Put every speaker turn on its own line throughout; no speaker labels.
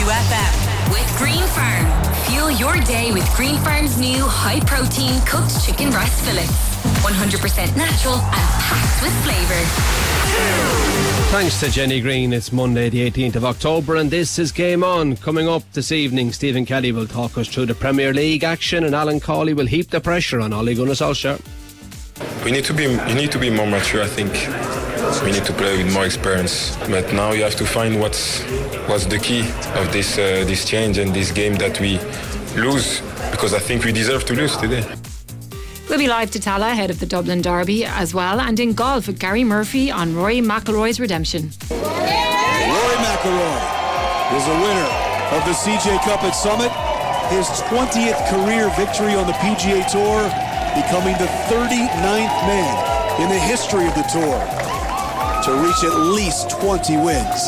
2FM with Green Farm. Fuel your day with Green Farm's new high-protein cooked chicken breast fillets. 100% natural and packed with flavour.
Thanks to Jenny Green. It's Monday the 18th of October and this is Game On. Coming up this evening, Stephen Kelly will talk us through the Premier League action and Alan Cawley will heap the pressure on Ole Gunnar Solskjaer.
You need to be more mature, I think. We need to play with more experience. But now you have to find what's the key of this change and this game that we lose, because I think we deserve to lose today.
We'll be live to Tala ahead of the Dublin Derby as well, and in golf with Gary Murphy on Rory McIlroy's redemption.
Rory McIlroy is a winner of the CJ Cup at Summit, his 20th career victory on the PGA Tour, becoming the 39th man in the history of the tour to reach at least 20 wins.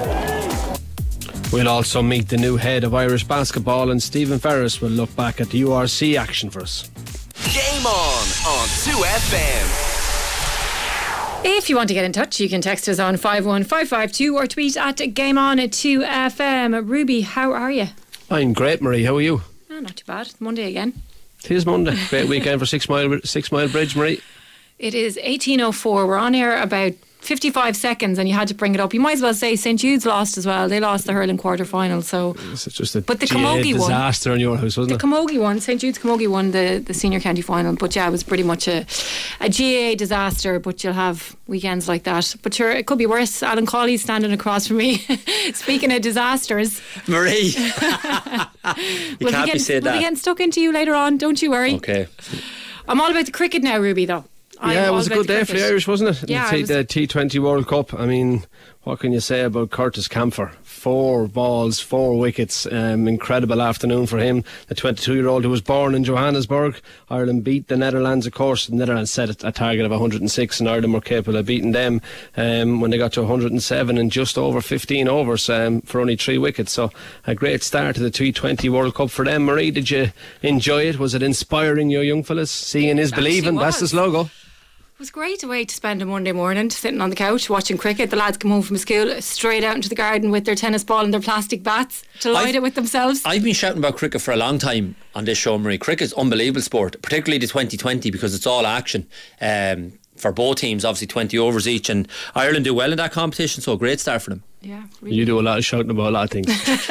We'll also meet the new head of Irish basketball, and Stephen Ferris will look back at the URC action for us.
Game on 2FM.
If you want to get in touch, you can text us on 51552 or tweet at GameOn2FM. Ruby, how are you?
I'm great, Marie. How are you?
Oh, not too bad. It's Monday again.
It is Monday. Great weekend for Six Mile Bridge, Marie.
It is 18:04. We're on air about 55 seconds and you had to bring it up. You might as well say St. Jude's lost as well. They lost the hurling quarter-final. So,
it's just a
but the Camogie
disaster in your house, wasn't it?
The Camogie won. St. Jude's Camogie won the senior county final. But yeah, it was pretty much a GAA disaster. But you'll have weekends like that. But sure, it could be worse. Alan Cawley's standing across from me. Speaking of disasters,
Marie, you can't be saying that.
We'll be getting stuck into you later on. Don't you worry.
Okay.
I'm all about the cricket now, Ruby, though.
Yeah, it was a good day for the Irish, wasn't it?
Yeah,
the T20 World Cup. I mean, what can you say about Curtis Camphor? 4 balls, 4 wickets. Incredible afternoon for him. The 22-year-old who was born in Johannesburg. Ireland beat the Netherlands, of course. The Netherlands set a target of 106 and Ireland were capable of beating them when they got to 107 in just over 15 overs for only 3 wickets. So a great start to the T20 World Cup for them. Marie, did you enjoy it? Was it inspiring, your young fellas? Seeing is believing. That's his logo.
It was great a way to spend a Monday morning, sitting on the couch watching cricket. The lads come home from school straight out into the garden with their tennis ball and their plastic bats, delighted with themselves.
I've been shouting about cricket for a long time on this show, Marie. Cricket's unbelievable sport, particularly the 2020, because it's all action. For both teams, obviously 20 overs each, and Ireland do well in that competition, so a great start for them.
Yeah, really.
You do a lot of shouting about a lot of things.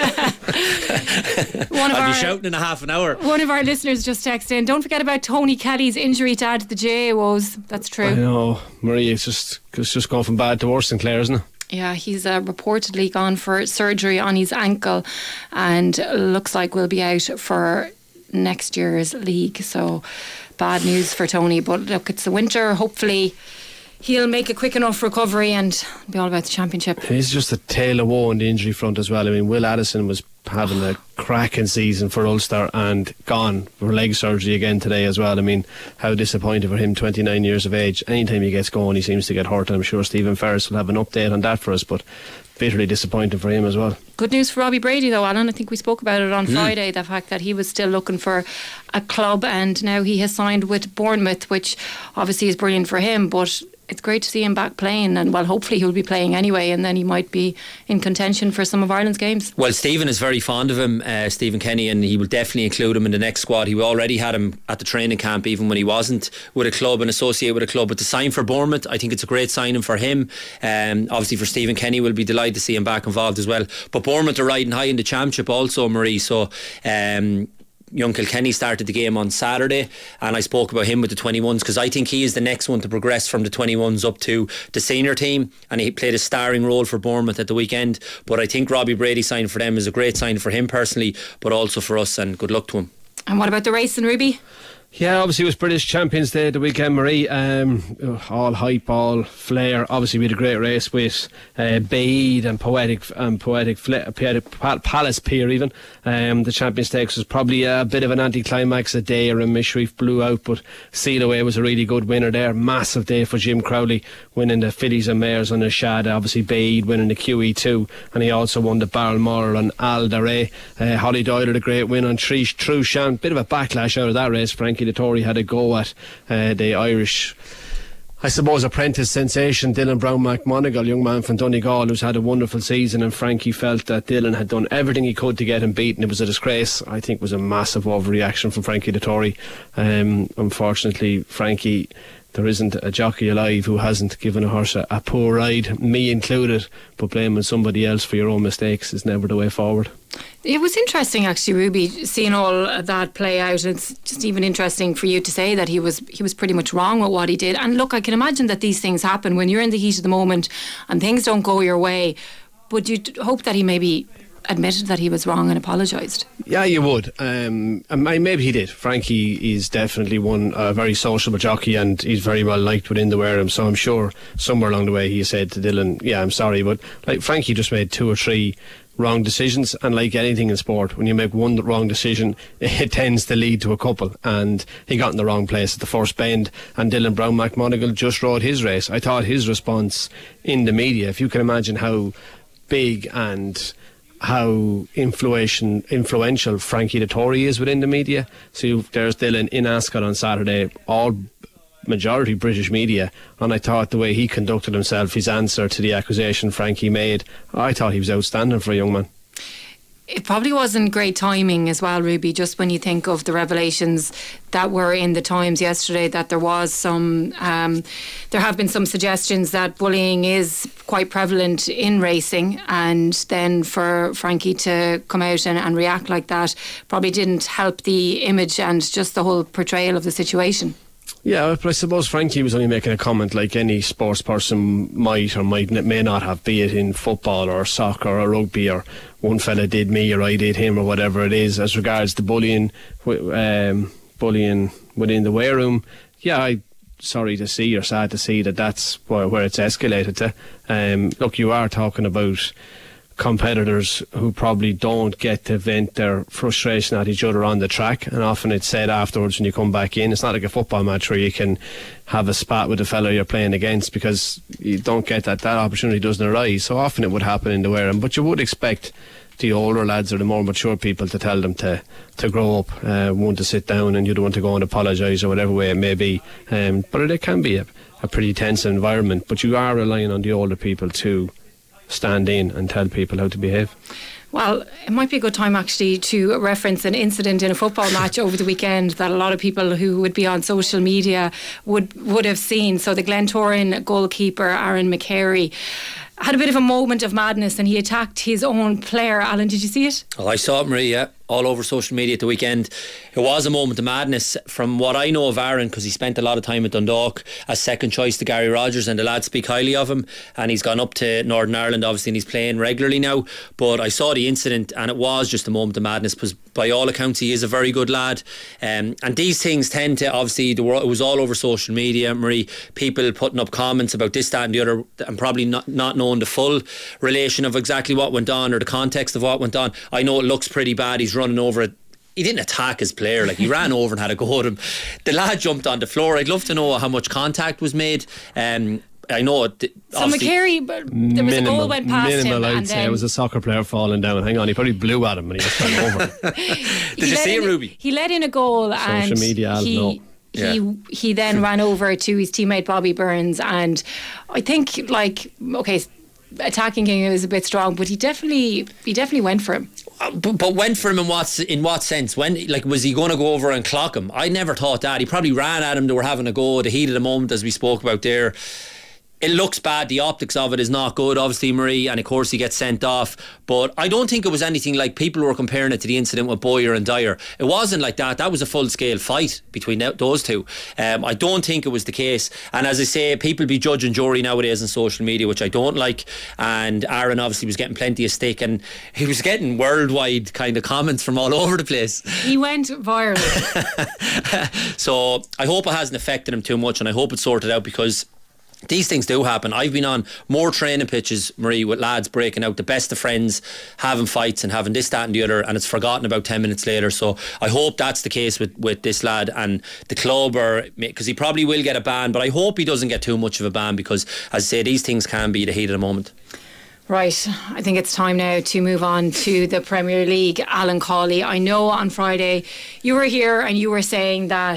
I'll be shouting in a half an hour.
One of our listeners just texted in, don't forget about Tony Kelly's injury to add to the GAOs. That's true.
I know, Marie, it's just going from bad to worse in Clare, isn't it?
Yeah, he's reportedly gone for surgery on his ankle and looks like we'll be out for next year's league. So bad news for Tony, but look, it's the winter. Hopefully he'll make a quick enough recovery and be all about the championship.
It's just a tale of woe on the injury front as well. I mean, Will Addison was having a cracking season for Ulster and gone for leg surgery again today as well. I mean, how disappointing for him, 29 years of age. Anytime he gets going, he seems to get hurt. I'm sure Stephen Ferris will have an update on that for us, but bitterly disappointing for him as well.
Good news for Robbie Brady though, Alan. I think we spoke about it on Friday, the fact that he was still looking for a club and now he has signed with Bournemouth, which obviously is brilliant for him, but it's great to see him back playing, and well, hopefully he'll be playing anyway, and then he might be in contention for some of Ireland's games.
Well, Stephen is very fond of him, Stephen Kenny, and he will definitely include him in the next squad. He already had him at the training camp even when he wasn't with a club and associated with a club, but to sign for Bournemouth, I think it's a great signing for him. Obviously for Stephen Kenny, we'll be delighted to see him back involved as well, but Bournemouth are riding high in the championship also, Marie, so young Kilkenny started the game on Saturday, and I spoke about him with the 21s because I think he is the next one to progress from the 21s up to the senior team, and he played a starring role for Bournemouth at the weekend. But I think Robbie Brady signing for them is a great sign for him personally, but also for us, and good luck to him.
And what about the race in Ruby?
Yeah, obviously it was British Champions Day the weekend, Marie. All hype, all flair. Obviously we had a great race with Bede and Poetic Palace Pier even. The Champions Stakes was probably a bit of an anticlimax. A day and Mishreef blew out, but Seal Away was a really good winner there. Massive day for Jim Crowley, winning the fillies and mares on the Shad. Obviously Bede winning the QE2, and he also won the Balmoral on Al Daray. Holly Doyle had a great win on Truchan. Bit of a backlash out of that race. Frankie Dettori had a go at the Irish I suppose, apprentice sensation, Dylan Brown McMonagle, young man from Donegal who's had a wonderful season, and Frankie felt that Dylan had done everything he could to get him beaten. It was a disgrace. I think it was a massive overreaction from Frankie Dettori. Unfortunately, Frankie, there isn't a jockey alive who hasn't given a horse a poor ride, me included, but blaming somebody else for your own mistakes is never the way forward.
It was interesting, actually, Ruby, seeing all that play out. It's just even interesting for you to say that he was pretty much wrong with what he did. And look, I can imagine that these things happen when you're in the heat of the moment and things don't go your way. But you'd hope that he maybe admitted that he was wrong and apologised.
Yeah, you would. Maybe he did. Frankie is definitely a very sociable jockey, and he's very well liked within the Wareham. So I'm sure somewhere along the way he said to Dylan, "Yeah, I'm sorry," but like Frankie just made 2 or 3 wrong decisions, and like anything in sport, when you make one wrong decision, it tends to lead to a couple, and he got in the wrong place at the first bend, and Dylan Brown McMonagle just rode his race. I thought his response in the media, if you can imagine how big and how influential Frankie Dettori is within the media. So there's Dylan in Ascot on Saturday, all majority British media, and I thought the way he conducted himself, his answer to the accusation Frankie made, I thought he was outstanding for a young man.
It probably wasn't great timing as well, Ruby, just when you think of the revelations that were in the Times yesterday, that there was some there have been some suggestions that bullying is quite prevalent in racing, and then for Frankie to come out and react like that probably didn't help the image and just the whole portrayal of the situation.
Yeah, but I suppose Frankie was only making a comment like any sports person might or may not have, be it in football or soccer or rugby, or one fella did me or I did him or whatever it is. As regards to bullying within the weigh room, yeah, I'm sorry to see or sad to see that that's where it's escalated to. Look, you are talking about competitors who probably don't get to vent their frustration at each other on the track, and often it's said afterwards when you come back in. It's not like a football match where you can have a spat with the fellow you're playing against, because you don't get that opportunity doesn't arise. So often it would happen in the Wareham, but you would expect the older lads or the more mature people to tell them to grow up, one to sit down and the other one to go and apologise, or whatever way it may be. But it can be a pretty tense environment, but you are relying on the older people to stand in and tell people how to behave.
Well, it might be a good time actually to reference an incident in a football match over the weekend that a lot of people who would be on social media would have seen. So the Glentoran goalkeeper Aaron McCary had a bit of a moment of madness and he attacked his own player. Alan, did you see it?
Oh, I saw it, Marie, yeah. All over social media at the weekend. It was a moment of madness. From what I know of Aaron, because he spent a lot of time at Dundalk as second choice to Gary Rogers, and the lads speak highly of him, and he's gone up to Northern Ireland obviously, and he's playing regularly now. But I saw the incident and it was just a moment of madness, because by all accounts he is a very good lad, and these things tend to, obviously it was all over social media, Marie, people putting up comments about this, that and the other, and probably not knowing the full relation of exactly what went on or the context of what went on. I know it looks pretty bad, he's running over it. He didn't attack his player, like he ran over and had a go at him. The lad jumped on the floor. I'd love to know how much contact was made. I know it,
so McCary, there was a goal went past him,
I'd say it was a soccer player falling down. Hang on, he probably blew at him when he was trying over.
Did you see it, Ruby?
He let in a goal,
social
and
media,
he then ran over to his teammate Bobby Burns, and I think, like, okay, attacking him was a bit strong, but he definitely went for him.
But went for him in what sense? When, like, was he going to go over and clock him? I never thought that. He probably ran at him. They were having a go. The heat of the moment, as we spoke about there. It looks bad. The optics of it is not good, obviously, Marie, and of course he gets sent off. But I don't think it was anything like people were comparing it to the incident with Boyer and Dyer. It wasn't like that. That was a full-scale fight between those two. I don't think it was the case. And as I say, people be judge and jury nowadays on social media, which I don't like. And Aaron obviously was getting plenty of stick, and he was getting worldwide kind of comments from all over the place.
He went viral.
So I hope it hasn't affected him too much, and I hope it's sorted out, because these things do happen. I've been on more training pitches, Marie, with lads breaking out, the best of friends, having fights and having this, that and the other, and it's forgotten about 10 minutes later. So I hope that's the case with this lad and the club, because he probably will get a ban, but I hope he doesn't get too much of a ban, because, as I say, these things can be the heat of the moment.
Right, I think it's time now to move on to the Premier League. Alan Cawley, I know on Friday you were here and you were saying that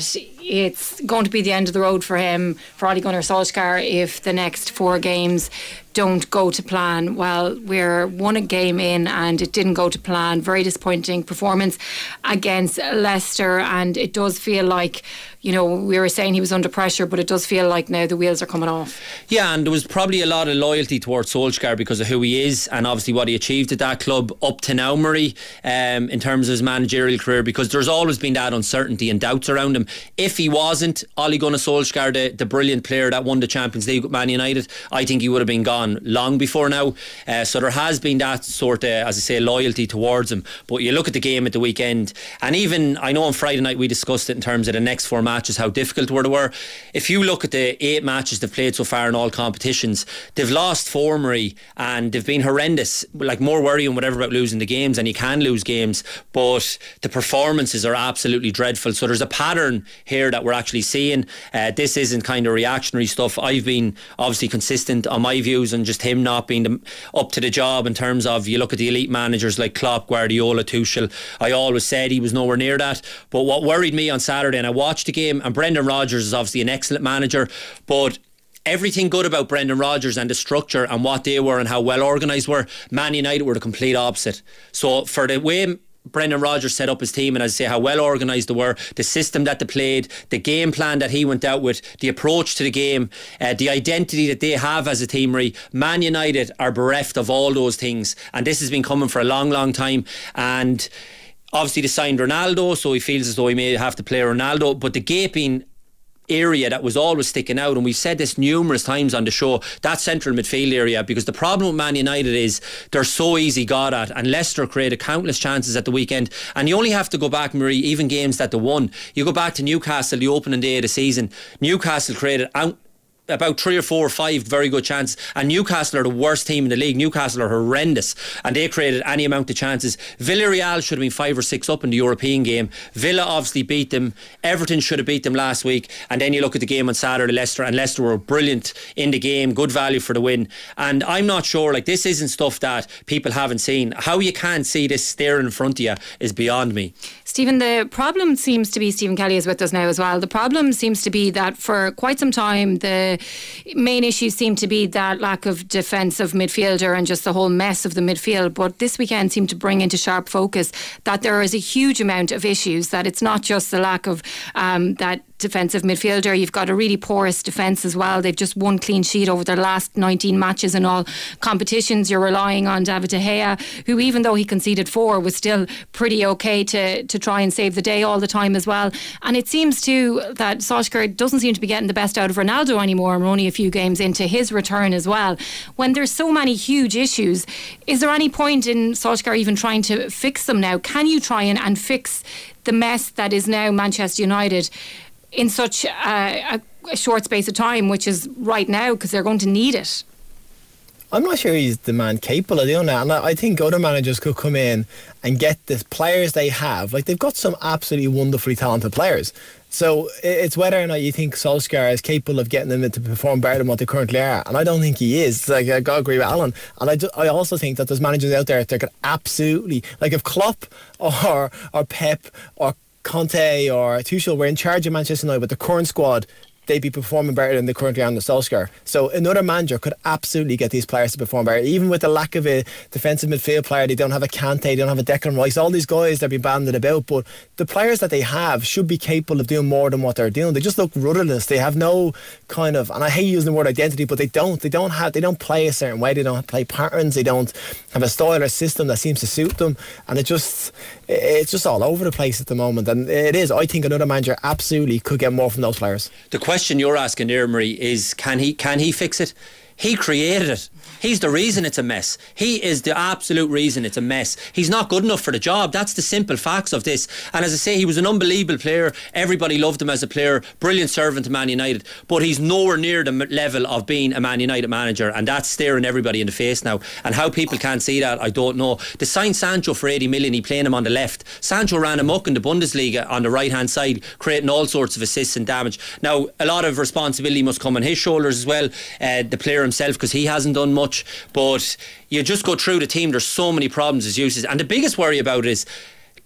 it's going to be the end of the road for him, for Ole Gunnar Solskjaer, if the next 4 games don't go to plan. Well, we're 1 game in and it didn't go to plan. Very disappointing performance against Leicester, and it does feel like, you know, we were saying he was under pressure, but it does feel like now the wheels are coming off.
Yeah, and there was probably a lot of loyalty towards Solskjaer because of who he is and obviously what he achieved at that club up to now, Murray, in terms of his managerial career, because there's always been that uncertainty and doubts around him. If he wasn't Ole Gunnar Solskjaer, the brilliant player that won the Champions League with Man United, I think he would have been gone long before now. So there has been that sort of, as I say, loyalty towards him. But you look at the game at the weekend, and even, I know on Friday night we discussed it in terms of the next 4 matches, how difficult they were. If you look at the 8 matches they've played so far in all competitions, they've lost 4, Murray, and they've been horrendous. Like, more worrying whatever about losing the games, and you can lose games, but the performances are absolutely dreadful. So there's a pattern here that we're actually seeing. This isn't kind of reactionary stuff. I've been obviously consistent on my views on just him not being up to the job in terms of, you look at the elite managers like Klopp, Guardiola, Tuchel. I always said he was nowhere near that. But what worried me on Saturday, and I watched the game, and Brendan Rodgers is obviously an excellent manager, but everything good about Brendan Rodgers and the structure and what they were and how well organised were, Man United were the complete opposite. So for the way Brendan Rodgers set up his team, and as I say, how well organised they were, the system that they played, the game plan that he went out with, the approach to the game, the identity that they have as a team, Man United are bereft of all those things, and this has been coming for a long, long time. And obviously they signed Ronaldo, so he feels as though he may have to play Ronaldo, but the gaping area that was always sticking out, and we've said this numerous times on the show, that central midfield area, because the problem with Man United is they're so easy got at, and Leicester created countless chances at the weekend. And you only have to go back, Murray, even games that they won, you go back to Newcastle, the opening day of the season, Newcastle created about 3 or 4 or 5 very good chances, and Newcastle are the worst team in the league. Newcastle are horrendous, and they created any amount of chances. Villarreal should have been 5 or 6 up in the European game. Villa obviously beat them. Everton should have beat them last week. And then you look at the game on Saturday, Leicester, and Leicester were brilliant in the game, good value for the win. And I'm not sure, like, this isn't stuff that people haven't seen. How you can't see this staring in front of you is beyond me.
Stephen, the problem seems to be, Stephen Kelly is with us now as well, the problem seems to be that for quite some time the main issues seem to be that lack of defensive midfielder and just the whole mess of the midfield. But this weekend seemed to bring into sharp focus that there is a huge amount of issues, that it's not just the lack of that defensive midfielder. You've got a really porous defence as well. They've just 1 clean sheet over their last 19 matches in all competitions. You're relying on David De Gea, who, even though he conceded 4, was still pretty okay to try and save the day all the time as well. And it seems too that Solskjaer doesn't seem to be getting the best out of Ronaldo anymore. We're only a few games into his return as well. When there's so many huge issues, is there any point in Solskjaer even trying to fix them now? Can you try and fix the mess that is now Manchester United in such a short space of time, which is right now, because they're going to need it?
I'm not sure he's the man capable of doing that, and I think other managers could come in and get the players they have. Like, they've got some absolutely wonderfully talented players, so it's whether or not you think Solskjaer is capable of getting them to perform better than what they currently are, and I don't think he is. Like, I gotta agree with Alan, and I also think that there's managers out there that could absolutely, like, if Klopp or Pep or Conte or Tuchel were in charge of Manchester United with the current squad, they'd be performing better than they currently are under Solskjaer. So another manager could absolutely get these players to perform better. Even with the lack of a defensive midfield player, they don't have a Kante, they don't have a Declan Rice, all these guys that be banded about, but the players that they have should be capable of doing more than what they're doing. They just look rudderless. They have no kind of, and I hate using the word identity, but they don't play a certain way. They don't play patterns. They don't have a style or system that seems to suit them, and it's just all over the place at the moment. And it is, I think another manager absolutely could get more from those players.
The question you're asking there, Murray, is can he fix it? He created it. He's the reason it's a mess. He is the absolute reason it's a mess. He's not good enough for the job. That's the simple facts of this. And as I say, he was an unbelievable player. Everybody loved him as a player. Brilliant servant to Man United. But he's nowhere near the level of being a Man United manager. And that's staring everybody in the face now. And how people can't see that, I don't know. They signed Sancho for 80 million. He playing him on the left. Sancho ran amok in the Bundesliga on the right hand side, creating all sorts of assists and damage. Now, a lot of responsibility must come on his shoulders as well. The player himself, because he hasn't done much. But you just go through the team, there's so many problems as uses, and the biggest worry about it is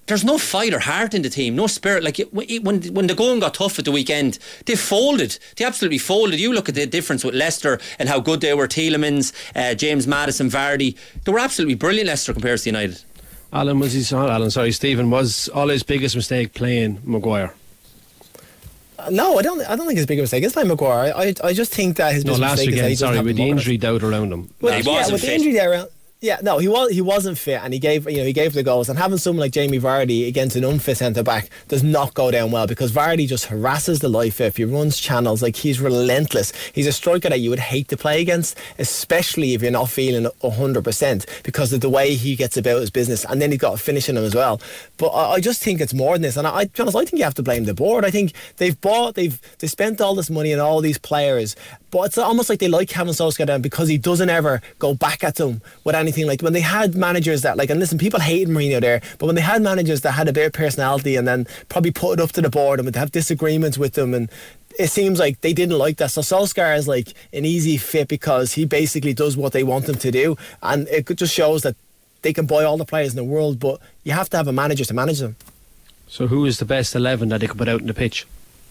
there's no fight or heart in the team, no spirit. Like when the going got tough at the weekend, they folded. They absolutely folded. You look at the difference with Leicester and how good they were. Tielemans, James Maddison, Vardy. They were absolutely brilliant, Leicester, compared to United.
Stephen, was all his biggest mistake playing Maguire?
No, I don't think his biggest mistake is playing Maguire. I just think that his biggest mistake is that he
with the injury doubt around him.
Well, he wasn't
with
fit.
The injury there around. Yeah, no, he wasn't fit, and he gave the goals. And having someone like Jamie Vardy against an unfit centre back does not go down well, because Vardy just harasses the life out. He runs channels, like, he's relentless. He's a striker that you would hate to play against, especially if you're not feeling 100%, because of the way he gets about his business. And then he's got a finish in him as well. But I just think it's more than this, and I think you have to blame the board. I think they spent all this money on all these players, but it's almost like they like having Solskjaer down because he doesn't ever go back at them with anything. Like when they had managers that, like, and listen, people hated Mourinho there, but when they had managers that had a bit of personality and then probably put it up to the board and would have disagreements with them, and it seems like they didn't like that. So Solskjaer is like an easy fit because he basically does what they want him to do, and it just shows that they can buy all the players in the world, but you have to have a manager to manage them.
So who is the best 11 that they could put out in the pitch?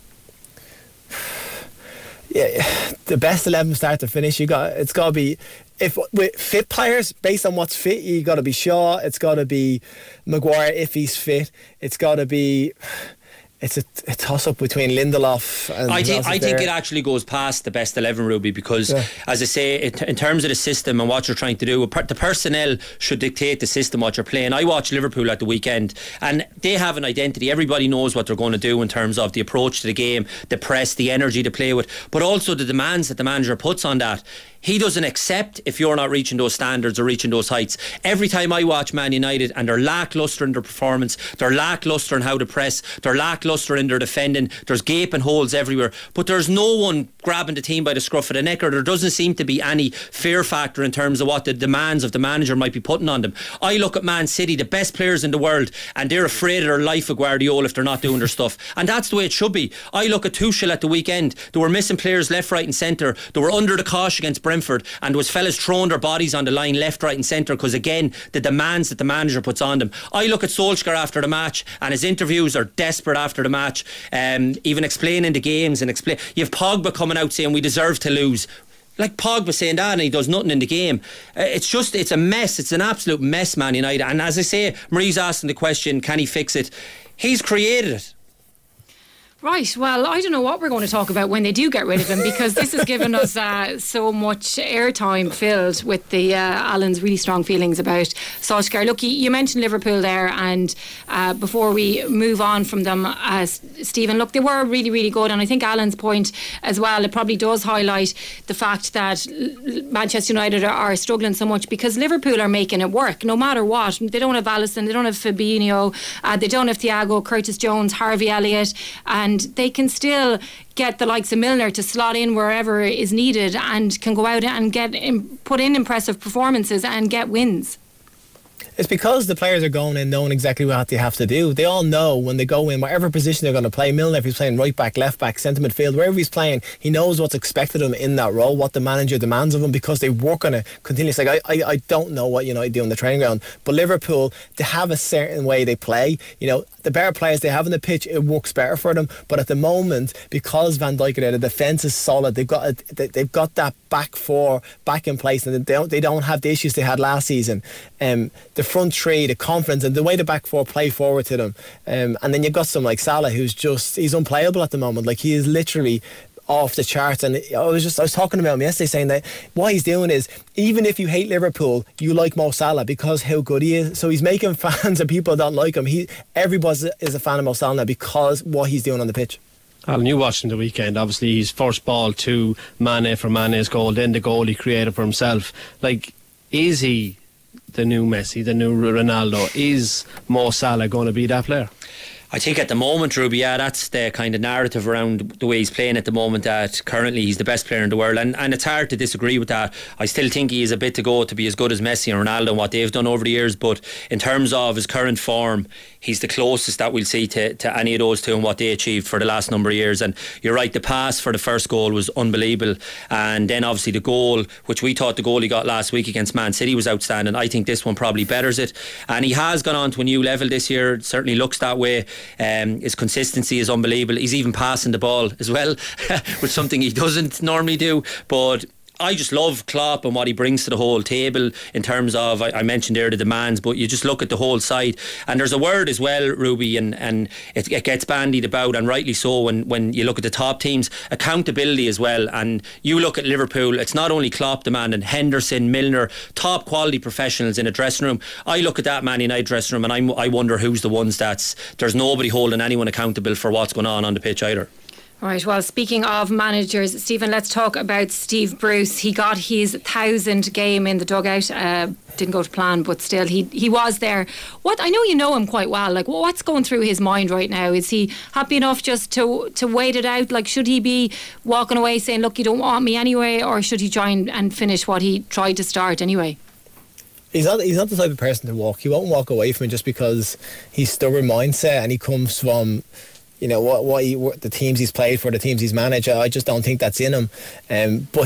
Yeah, the best 11 start to finish. It's got to be, if with fit players, based on what's fit, you got to be Shaw. It's got to be Maguire if he's fit. It's got to be. It's a toss up between Lindelof and
I think it actually goes past the best 11, Ruby, because as I say, in terms of the system and what you're trying to do, the personnel should dictate the system, what you're playing. I watched Liverpool at the weekend and they have an identity. Everybody knows what they're going to do in terms of the approach to the game, the press, the energy to play with, but also the demands that the manager puts on that. He doesn't accept if you're not reaching those standards or reaching those heights. Every time I watch Man United and they're lacklustre in their performance, they're lacklustre in how to press, they're lacklustre in their defending, there's gaping holes everywhere, but there's no one grabbing the team by the scruff of the neck, or there doesn't seem to be any fear factor in terms of what the demands of the manager might be putting on them. I look at Man City, the best players in the world, and they're afraid of their life of Guardiola if they're not doing their stuff, and that's the way it should be. I look at Tuchel at the weekend. They were missing players left, right and centre. They were under the cosh against Brentford, and there was fellas throwing their bodies on the line left, right and centre because, again, the demands that the manager puts on them. I look at Solskjaer after the match, and his interviews are desperate after the match, even explaining the games, and you have Pogba coming out saying we deserve to lose. Like Pogba saying that, and he does nothing in the game. It's a mess. It's an absolute mess, Man United. And as I say, Marie's asking the question, can he fix it? He's created it.
Right, well, I don't know what we're going to talk about when they do get rid of him, because this has given us so much airtime filled with the Alan's really strong feelings about Solskjaer. Look, you mentioned Liverpool there, and before we move on from them, Stephen, look, they were really, really good, and I think Alan's point as well, it probably does highlight the fact that Manchester United are struggling so much because Liverpool are making it work no matter what. They don't have Alisson, they don't have Fabinho, they don't have Thiago, Curtis Jones, Harvey Elliott, and they can still get the likes of Milner to slot in wherever is needed and can go out and put in impressive performances and get wins.
It's because the players are going in knowing exactly what they have to do. They all know when they go in, whatever position they're going to play. Milner, if he's playing right back, left back, centre midfield, wherever he's playing, he knows what's expected of him in that role, what the manager demands of him, because they work on it continuously. Like, I don't know what United do on the training ground, but Liverpool, they have a certain way they play. You know, the better players they have on the pitch, it works better for them. But at the moment, because Van Dijk are there, the defence is solid. They've got that back four back in place, and they don't have the issues they had last season. The front three, the confidence, and the way the back four play forward to them. And then you've got someone like Salah, he's unplayable at the moment. Like, he is literally off the charts. And I was talking about him yesterday, saying that what he's doing is, even if you hate Liverpool, you like Mo Salah because how good he is. So he's making fans of people that don't like him. Everybody is a fan of Mo Salah now because what he's doing on the pitch.
Alan, you watched him the weekend. Obviously, his first ball to Mane for Mane's goal, then the goal he created for himself. Like, is he the new Messi, the new Ronaldo? Is Mo Salah going to be that player?
I think at the moment, Ruby, that's the kind of narrative around the way he's playing at the moment, that currently he's the best player in the world, and it's hard to disagree with that. I still think he has a bit to go to be as good as Messi and Ronaldo and what they've done over the years, but in terms of his current form, he's the closest that we'll see to any of those two and what they achieved for the last number of years. And you're right, the pass for the first goal was unbelievable, and then obviously the goal, which we thought the goal he got last week against Man City was outstanding. I think this one probably betters it, and he has gone on to a new level this year. It certainly looks that way. His consistency is unbelievable. He's even passing the ball as well which something he doesn't normally do. But I just love Klopp and what he brings to the whole table in terms of, I mentioned there the demands, but you just look at the whole side, and there's a word as well, Ruby, and it gets bandied about, and rightly so, when you look at the top teams, accountability as well. And you look at Liverpool, it's not only Klopp demanding, Henderson, Milner, top quality professionals in a dressing room. I look at that Man United dressing room and I wonder who's the ones there's nobody holding anyone accountable for what's going on the pitch either.
Right, well, speaking of managers, Stephen, let's talk about Steve Bruce. He got his 1,000th game in the dugout. Didn't go to plan, but still, he was there. I know you know him quite well. Like, what's going through his mind right now? Is he happy enough just to wait it out? Like, should he be walking away saying, look, you don't want me anyway, or should he try and finish what he tried to start anyway?
He's not the type of person to walk. He won't walk away from it just because he's stubborn mindset and he comes from, you know, what the teams he's played for, the teams he's managed. I just don't think that's in him. But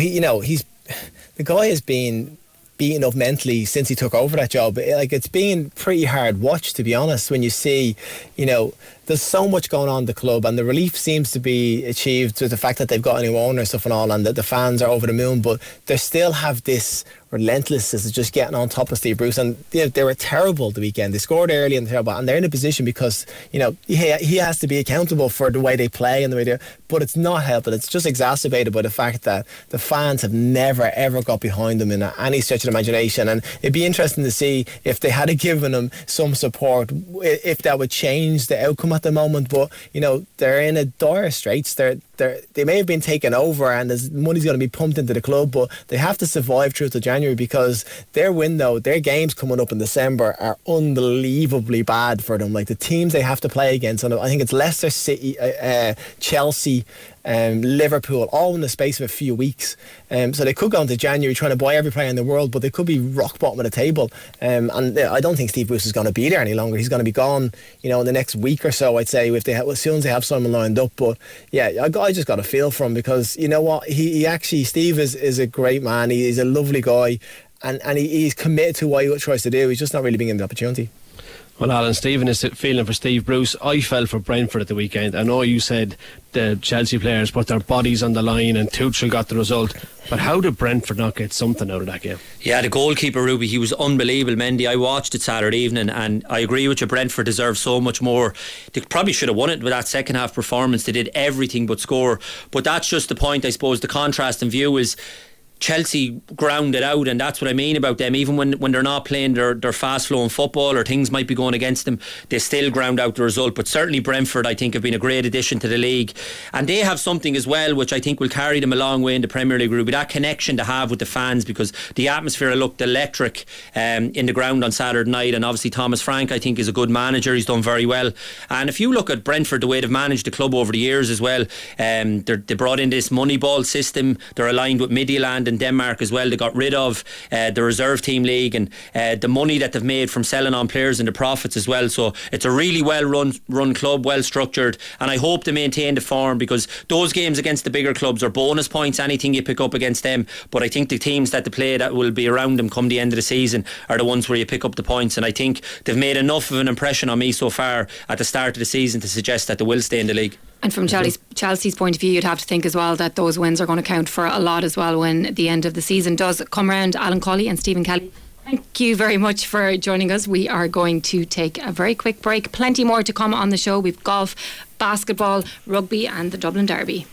the guy has been beaten up mentally since he took over that job. It's been pretty hard watch, to be honest, when you see, you know, there's so much going on in the club, and the relief seems to be achieved with the fact that they've got a new owner and stuff and all, and that the fans are over the moon, but they still have this relentlessness of just getting on top of Steve Bruce. And they were terrible the weekend. They scored early and terrible, and they're in a position because, you know, he has to be accountable for the way they play and the way they, but it's not helping. It's just exacerbated by the fact that the fans have never ever got behind them in any stretch of the imagination. And it'd be interesting to see if they had given him some support, if that would change the outcome at the moment. But, you know, they're in a dire straits. They may have been taken over and there's money's going to be pumped into the club, but they have to survive through to January, because their window, their games coming up in December are unbelievably bad for them. Like, the teams they have to play against, and I think it's Leicester City, Chelsea, Liverpool, all in the space of a few weeks. So they could go into January trying to buy every player in the world, but they could be rock bottom of the table. And I don't think Steve Bruce is going to be there any longer. He's going to be gone, you know, in the next week or so, I'd say, as soon as they have someone lined up. But yeah, I just got a feel for him, because you know what, he actually, Steve is a great man. He's a lovely guy, and he's committed to what he tries to do. He's just not really being given the opportunity.
Well, Alan, Stephen is feeling for Steve Bruce. I fell for Brentford at the weekend. I know you said the Chelsea players put their bodies on the line and Tuchel got the result, but how did Brentford not get something out of that game?
Yeah, the goalkeeper, Ruby, he was unbelievable. Mendy, I watched it Saturday evening, and I agree with you, Brentford deserved so much more. They probably should have won it with that second half performance. They did everything but score, but that's just the point, I suppose. The contrast in view is Chelsea grounded out, and that's what I mean about them. Even when they're not playing their fast flowing football, or things might be going against them, they still ground out the result. But certainly Brentford, I think, have been a great addition to the league, and they have something as well which I think will carry them a long way in the Premier League, Ruby, that connection to have with the fans, because the atmosphere looked electric in the ground on Saturday night. And obviously Thomas Frank, I think, is a good manager. He's done very well, and if you look at Brentford, the way they've managed the club over the years as well, they brought in this Moneyball system. They're aligned with Midtjylland in Denmark as well. They got rid of the reserve team league, and the money that they've made from selling on players and the profits as well. So it's a really well run club, well structured, and I hope to maintain the form, because those games against the bigger clubs are bonus points, anything you pick up against them. But I think the teams that they play that will be around them come the end of the season are the ones where you pick up the points, and I think they've made enough of an impression on me so far at the start of the season to suggest that they will stay in the league.
And from Chelsea's point of view, you'd have to think as well that those wins are going to count for a lot as well when the end of the season does come round. Alan Colley and Stephen Kelly, thank you very much for joining us. We are going to take a very quick break. Plenty more to come on the show. We've golf, basketball, rugby and the Dublin Derby.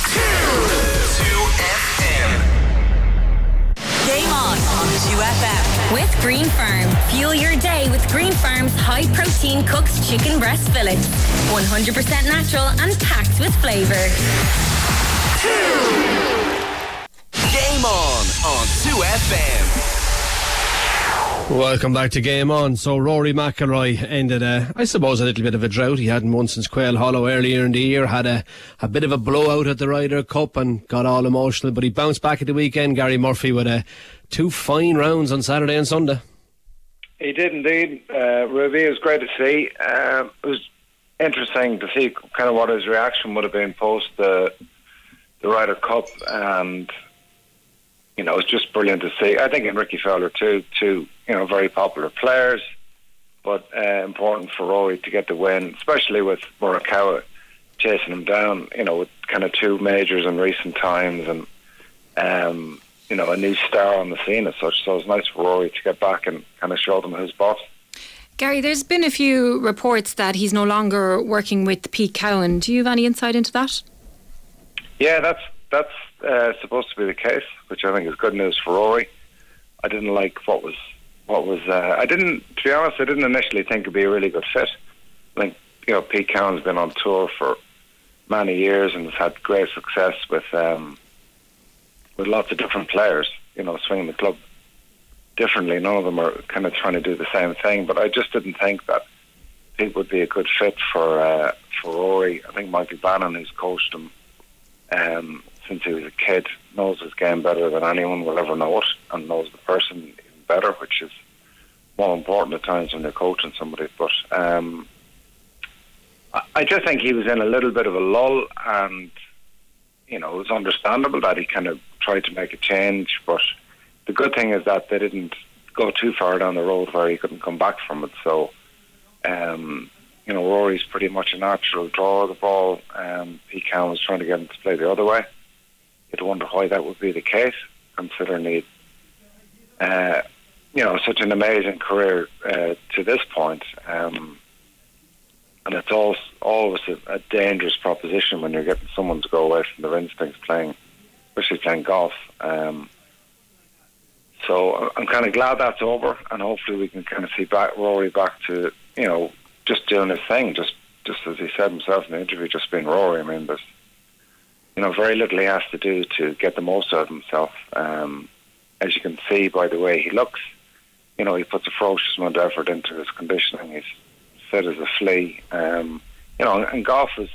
2FM.
Game on 2FM. With Green Farm. Fuel your day with Green Farm's high protein cooked chicken breast fillets. 100% natural and packed with flavour.
Game on 2FM.
Welcome back to Game On. So Rory McIlroy ended, I suppose, a little bit of a drought. He hadn't won since Quail Hollow earlier in the year. Had a bit of a blowout at the Ryder Cup and got all emotional. But he bounced back at the weekend, Gary Murphy, with 2 fine rounds on Saturday and Sunday.
He did indeed. Ruby, it was great to see. It was interesting to see kind of what his reaction would have been post the Ryder Cup, and you know, it's just brilliant to see. I think in Ricky Fowler too, you know, very popular players, but important for Rory to get the win, especially with Morikawa chasing him down, you know, with kind of 2 majors in recent times, and you know, a new star on the scene as such. So it's nice for Rory to get back and kind of show them who's boss.
Gary, there's been a few reports that he's no longer working with Pete Cowan. Do you have any insight into that?
Yeah, that's supposed to be the case, which I think is good news for Rory. I didn't like what was. To be honest, I didn't initially think it'd be a really good fit. I think, you know, Pete Cowan's been on tour for many years and has had great success with lots of different players. You know, swinging the club differently. None of them are kind of trying to do the same thing. But I just didn't think that Pete would be a good fit for Rory. I think Michael Bannon, who's coached him since he was a kid, knows his game better than anyone will ever know it, and knows the person even better, which is more important at times when you're coaching somebody. But I just think he was in a little bit of a lull, and you know, it was understandable that he kind of tried to make a change. But the good thing is that they didn't go too far down the road where he couldn't come back from it. So you know, Rory's pretty much a natural drawer of the ball. Pete Cowan was trying to get him to play the other way. You'd wonder why that would be the case, considering he, you know, such an amazing career to this point. And it's always a dangerous proposition when you're getting someone to go away from their instincts especially playing golf. So I'm kind of glad that's over, and hopefully we can kind of see Rory back to, you know, just doing his thing, just as he said himself in the interview, just being Rory. I mean, there's, you know, very little he has to do to get the most out of himself. As you can see by the way he looks, you know, he puts a ferocious amount of effort into his conditioning. He's fit as a flea. You know, and golf is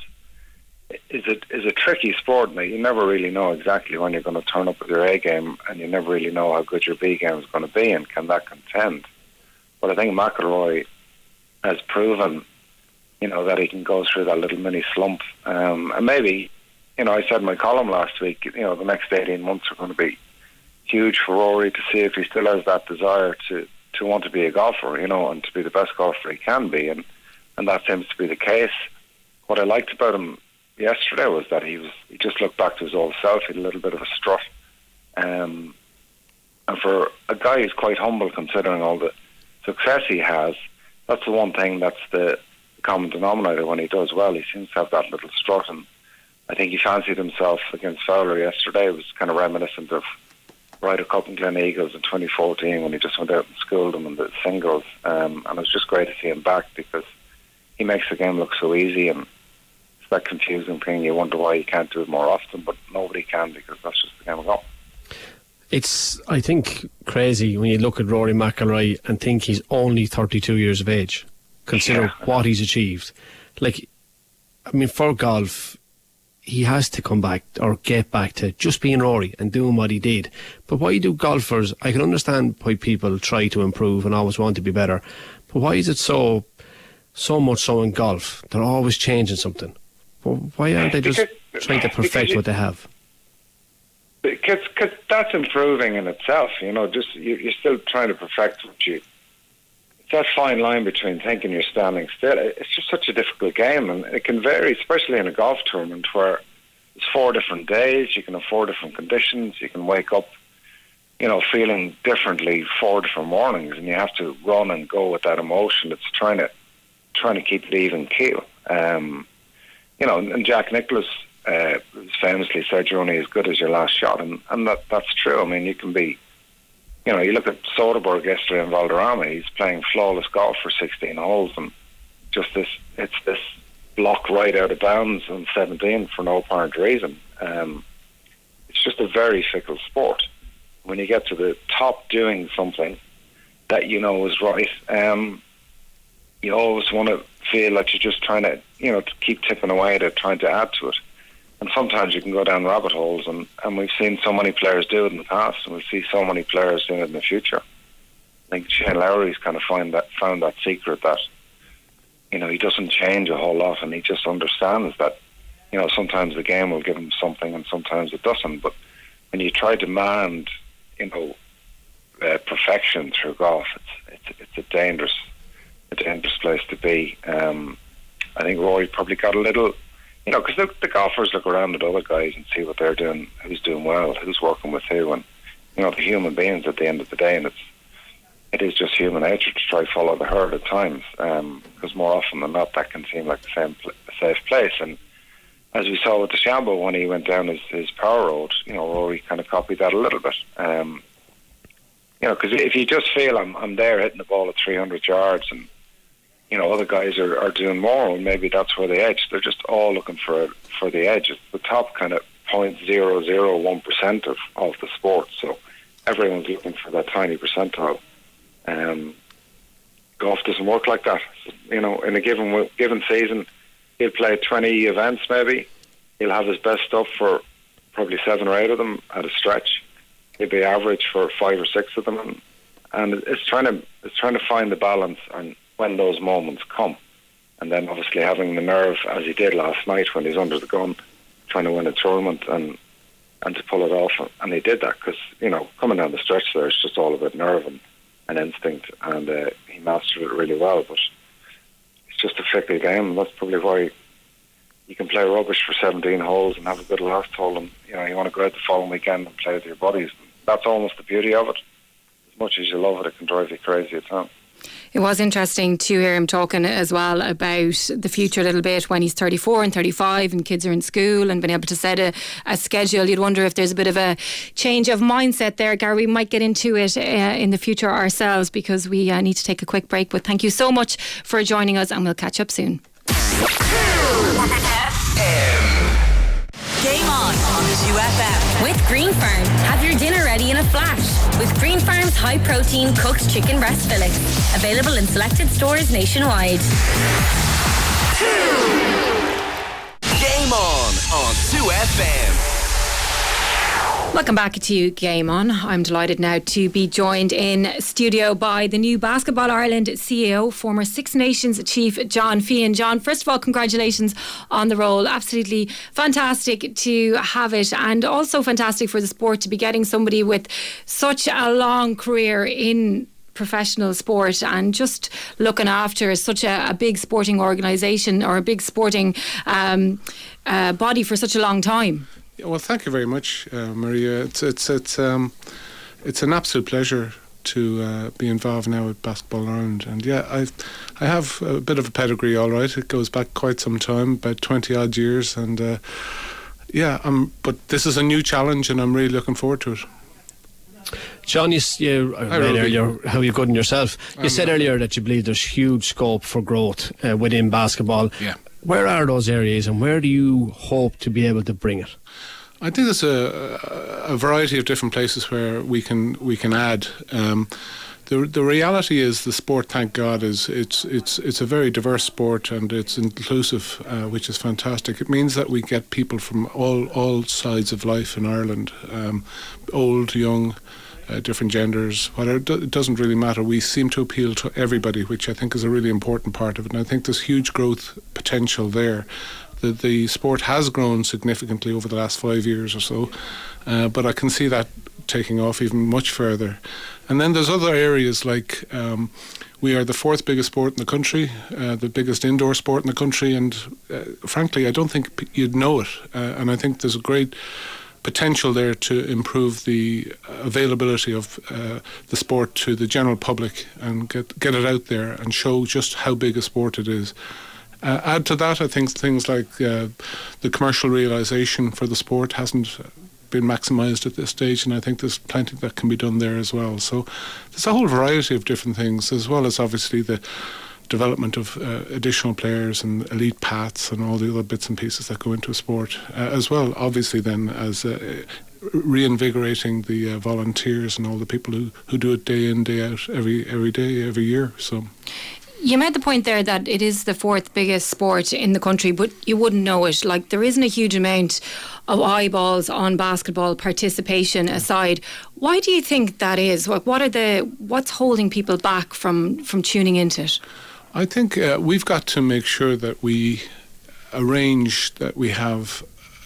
a tricky sport, mate. You never really know exactly when you're going to turn up with your A game, and you never really know how good your B game is going to be, and can that contend. But I think McIlroy has proven, you know, that he can go through that little mini slump. And maybe, you know, I said in my column last week, you know, the next 18 months are going to be huge for Rory to see if he still has that desire to want to be a golfer, you know, and to be the best golfer he can be. And that seems to be the case. What I liked about him yesterday was that he just looked back to his old self. He had a little bit of a strut. And for a guy who's quite humble considering all the success he has, that's the one thing that's the common denominator when he does well. He seems to have that little strut, and I think he fancied himself against Fowler yesterday. It was kind of reminiscent of Ryder Cup in Glen Eagles in 2014 when he just went out and schooled him in the singles. And it was just great to see him back, because he makes the game look so easy, and it's that confusing thing. You wonder why he can't do it more often, but nobody can, because that's just the game of golf.
It's, I think, crazy when you look at Rory McIlroy and think he's only 32 years of age. Consider what he's achieved. Like, I mean, for golf, he has to come back or get back to just being Rory and doing what he did. But why do golfers, I can understand why people try to improve and always want to be better, but why is it so much so in golf? They're always changing something. Well, why aren't they just trying to perfect what they have?
Because that's improving in itself, you know. Just you're still trying to perfect what you. It's that fine line between thinking you're standing still. It's just such a difficult game, and it can vary, especially in a golf tournament where it's 4 different days. You can have 4 different conditions. You can wake up, you know, feeling differently 4 different mornings, and you have to run and go with that emotion. It's trying to keep it even keel. You know, and Jack Nicklaus famously said you're only as good as your last shot, and that's true. I mean, you can be, you know, you look at Soderberg yesterday in Valderrama, he's playing flawless golf for 16 holes, and just it's this block right out of bounds on 17 for no apparent reason. It's just a very fickle sport. When you get to the top doing something, that you know is right. You always want to feel like you're just trying to, to keep tipping away at it, trying to add to it. And sometimes you can go down rabbit holes, and we've seen so many players do it in the past, and we'll see so many players doing it in the future. I think Shane Lowry's kind of found that secret that, he doesn't change a whole lot, and he just understands that, sometimes the game will give him something and sometimes it doesn't. But when you try to demand, perfection through golf, it's a dangerous place to be. I think Rory probably got a little, because the golfers look around at other guys and see what they're doing, who's doing well, who's working with who, and the human beings at the end of the day, and it is just human nature to try to follow the herd at times, because more often than not that can seem like a safe place. And as we saw with DeChambeau when he went down his power road, Rory kind of copied that a little bit. Because if you just feel I'm there hitting the ball at 300 yards and other guys are doing more, and maybe that's where they edge. They're just all looking for the edge. It's the top kind of 0.001% of the sport. So everyone's looking for that tiny percentile. Golf doesn't work like that. In a given season, he'll play 20 events maybe. He'll have his best stuff for probably 7 or 8 of them at a stretch. He'll be average for 5 or 6 of them, and it's trying to find the balance and when those moments come, and then obviously having the nerve as he did last night when he's under the gun, trying to win a tournament and to pull it off, and he did that because coming down the stretch there, it's just all about nerve and instinct, and he mastered it really well. But it's just a fickle game, and that's probably why you can play rubbish for 17 holes and have a good last hole, and you want to go out the following weekend and play with your buddies. That's almost the beauty of it. As much as you love it can drive you crazy at times.
It was interesting to hear him talking as well about the future a little bit when he's 34 and 35 and kids are in school and being able to set a schedule. You'd wonder if there's a bit of a change of mindset there, Gary. We might get into it in the future ourselves because we need to take a quick break. But thank you so much for joining us, and we'll catch up soon.
Game on 2FM. With Green Farm, have your dinner ready in a flash. With Green Farm's high-protein cooked chicken breast fillets. Available in selected stores nationwide.
Game on 2FM.
Welcome back to Game On. I'm delighted now to be joined in studio by the new Basketball Ireland CEO, former Six Nations chief John Feehan. John, first of all, congratulations on the role. Absolutely fantastic to have it, and also fantastic for the sport to be getting somebody with such a long career in professional sport and just looking after such a big sporting organisation or a big sporting body for such a long time.
Well, thank you very much, Maria. It's an absolute pleasure to be involved now with Basketball Ireland, and I have a bit of a pedigree. All right, it goes back quite some time, about 20 odd years, and but this is a new challenge, and I'm really looking forward to it.
John, you read earlier how you're good in yourself. You said earlier that you believe there's huge scope for growth within basketball.
Yeah. Where
are those areas, and where do you hope to be able to bring it?
I think there's a variety of different places where we can add. The reality is the sport, thank God, it's a very diverse sport, and it's inclusive, which is fantastic. It means that we get people from all sides of life in Ireland, old, young, different genders, whatever. It doesn't really matter. We seem to appeal to everybody, which I think is a really important part of it. And I think there's huge growth potential there. The sport has grown significantly over the last 5 years or so, but I can see that taking off even much further. And then there's other areas like we are the 4th biggest sport in the country, the biggest indoor sport in the country, and frankly, I don't think you'd know it. And I think there's a great potential there to improve the availability of the sport to the general public and get it out there and show just how big a sport it is. Add to that, I think things like the commercial realisation for the sport hasn't been maximised at this stage, and I think there's plenty that can be done there as well. So there's a whole variety of different things, as well as obviously the development of additional players and elite paths and all the other bits and pieces that go into a sport, as well, obviously, then as reinvigorating the volunteers and all the people who do it day in, day out, every day, every year. So.
You made the point there that it is the fourth biggest sport in the country, but you wouldn't know it. Like, there isn't a huge amount of eyeballs on basketball participation aside. Why do you think that is? Like, what's holding people back from tuning into it?
I think we've got to make sure that we arrange that we have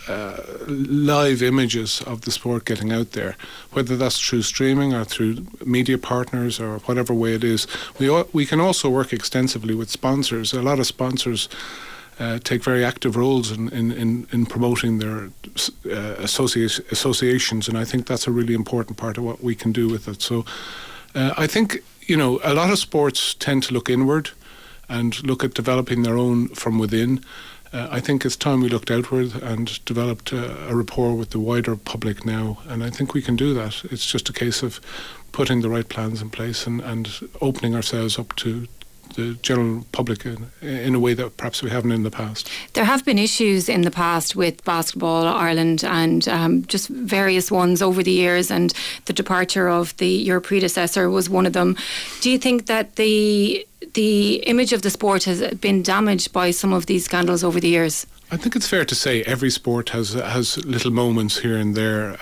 live images of the sport getting out there, whether that's through streaming or through media partners or whatever way it is. We can also work extensively with sponsors. A lot of sponsors take very active roles in promoting their associations, and I think that's a really important part of what we can do with it. So I think, a lot of sports tend to look inward and look at developing their own from within. I think it's time we looked outward and developed a rapport with the wider public now, and I think we can do that. It's just a case of putting the right plans in place and opening ourselves up to the general public in a way that perhaps we haven't in the past.
There have been issues in the past with Basketball Ireland and just various ones over the years, and the departure of your predecessor was one of them. Do you think that the image of the sport has been damaged by some of these scandals over the years?
I think it's fair to say every sport has little moments here and there.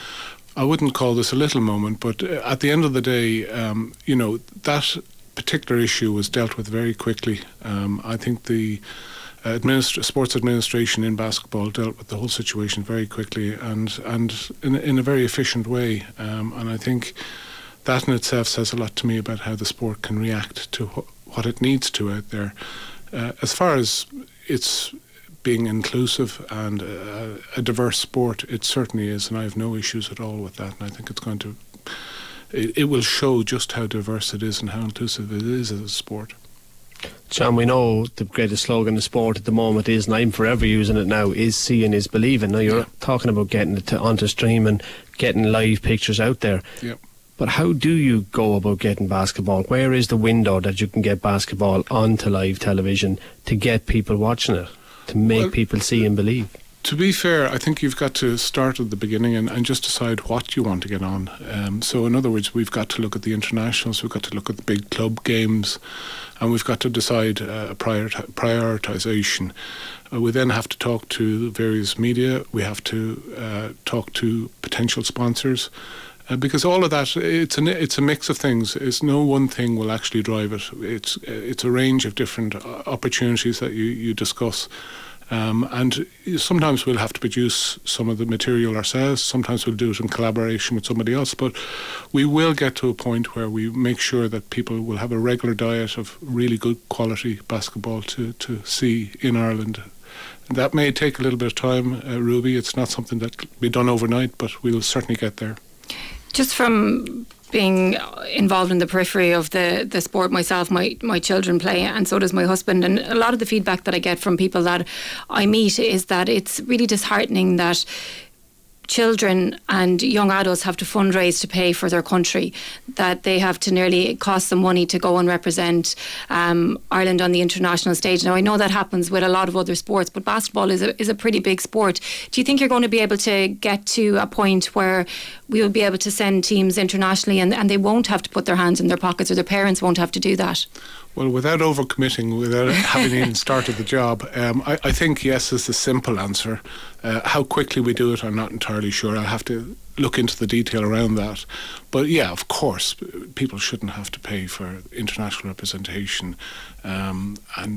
I wouldn't call this a little moment, but at the end of the day, that particular issue was dealt with very quickly. I think the sports administration in basketball dealt with the whole situation very quickly and in a very efficient way. And I think that in itself says a lot to me about how the sport can react to what it needs to out there. As far as it's being inclusive and a diverse sport, it certainly is, and I have no issues at all with that. And I think it's going to it will show just how diverse it is and how inclusive it is as a sport.
John, we know the greatest slogan in the sport at the moment is, and I'm forever using it now, is seeing is believing. Now you're talking about getting it onto stream and getting live pictures out there.
Yep.
But how do you go about getting basketball? Where is the window that you can get basketball onto live television to get people watching it, to make people see and believe?
To be fair, I think you've got to start at the beginning and just decide what you want to get on. So in other words, we've got to look at the internationals, we've got to look at the big club games, and we've got to decide a prioritisation. We then have to talk to various media, we have to talk to potential sponsors, because all of that, it's a mix of things. It's no one thing will actually drive it. It's a range of different opportunities that you discuss. And sometimes we'll have to produce some of the material ourselves, sometimes we'll do it in collaboration with somebody else, but we will get to a point where we make sure that people will have a regular diet of really good quality basketball to see in Ireland. That may take a little bit of time, Ruby. It's not something that can be done overnight, but we'll certainly get there.
Just from being involved in the periphery of the sport myself, my children play, and so does my husband, and a lot of the feedback that I get from people that I meet is that it's really disheartening that children and young adults have to fundraise to pay for their country, that they have to nearly cost them money to go and represent Ireland on the international stage. Now, I know that happens with a lot of other sports, but basketball is a pretty big sport. Do you think you're going to be able to get to a point where we will be able to send teams internationally and they won't have to put their hands in their pockets, or their parents won't have to do that?
Well, without overcommitting, without having even started the job, I think yes is the simple answer. How quickly we do it, I'm not entirely sure. I'll have to look into the detail around that. But yeah, of course, people shouldn't have to pay for international representation. And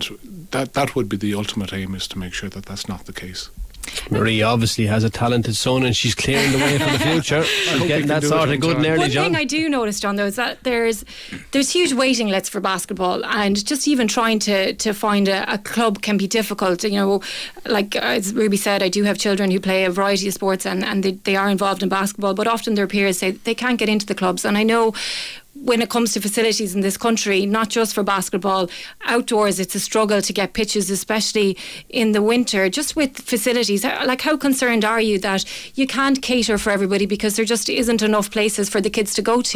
that would be the ultimate aim, is to make sure that that's not the case.
Marie obviously has a talented son, and she's clearing the way for the future. She's getting that sorted good and early, John.
One thing I do notice, John, though, is that there's huge waiting lists for basketball, and just even trying to find a club can be difficult. You know, like as Ruby said, I do have children who play a variety of sports, and they are involved in basketball, but often their peers say they can't get into the clubs. And I know when it comes to facilities in this country, not just for basketball, outdoors it's a struggle to get pitches, especially in the winter. Just with facilities, like, how concerned are you that you can't cater for everybody because there just isn't enough places for the kids to go to?